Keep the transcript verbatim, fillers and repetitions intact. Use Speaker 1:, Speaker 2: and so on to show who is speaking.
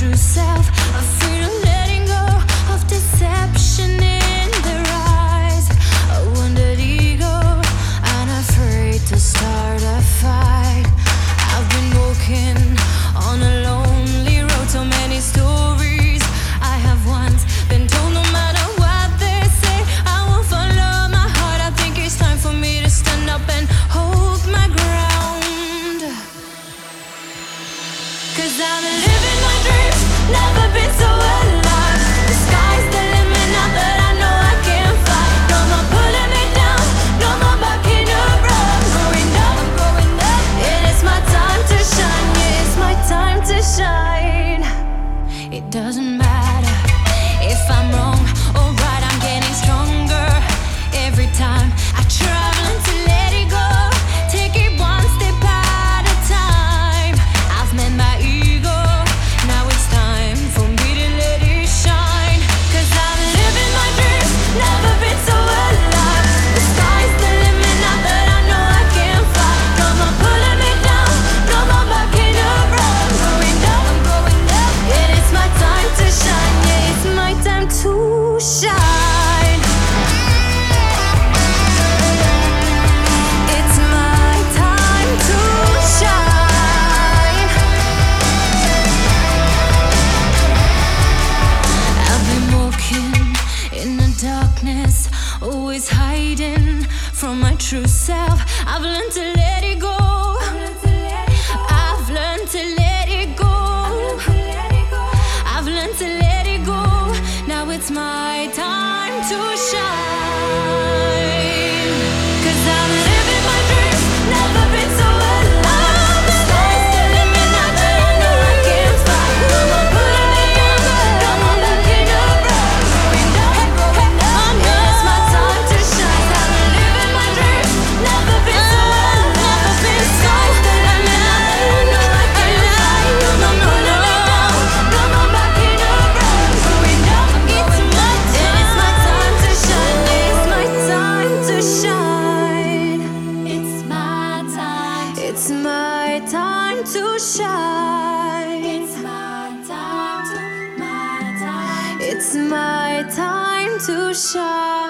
Speaker 1: true self, afraid of letting go of deception in their eyes. A wounded ego, unafraid to start a fight. I've been walking on a lonely road, so many stories I have once been told. No matter what they say, I won't follow my heart. I think it's time for me to stand up and hold my ground. Cause I'm living my dreams, never been so alive. The sky's the limit now that I know I can fly. No more pulling me down, no more backing up. I'm going up, I'm going up. It is my time to shine, yeah, it's my time to shine. It doesn't matter if I'm wrong or right, I'm getting stronger every time I travel to let it go. Take it one step at a time. I've met my ego, now it's time for me to let it shine. Cause I'm living my dreams, never been so alive. The sky's the limit now that I know I can fly. No more pulling me down, no more backing up. I'm going up, I'm going up. It is my time to shine, yeah, it's my time to shine. It's my time to shine. I've been walking in the darkness, always hiding from my true self. I've learned to let it go. I've learned to let it go. I've learned to let it go. Now it's my time to shine. Cause I'm living my dreams, never been so alive. The sky's the limit now that I know I can fly. No more pulling me down, no more backing up. I'm going up, I'm going up. Yeah, it's my time to shine. I'm living my dreams, never been so alive. The sky's the limit now that I know I can fly. No more pulling me down, no more backing up. I'm going up, I'm going up. And it's my time to shine. It's my time to shine. It's my time. It's my time to shine. It's my time to, my time. It's my time to shine.